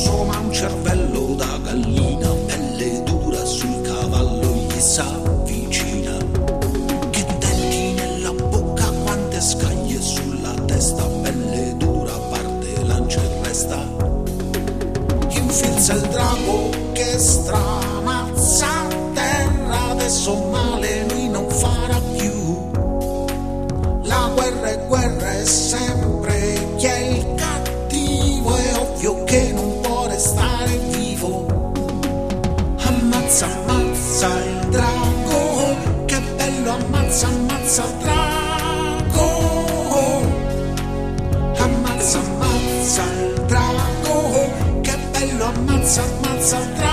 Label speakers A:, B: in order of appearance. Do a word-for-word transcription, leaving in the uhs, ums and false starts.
A: insomma un cervello da gallina, pelle dura sul cavallo gli s'avvicina. Che denti nella bocca, quante scaglie sulla testa, pelle dura, parte, lancia e resta. Infilza il drago che stramazza a terra, adesso male lui non farà più. La guerra è guerra è sempre, chi è il cattivo è ovvio che non può restare vivo. Ammazza, ammazza il drago, che bello, ammazza, ammazza il drago. Ammazza, ammazza il drago, che bello, ammazza, ammazza il drago.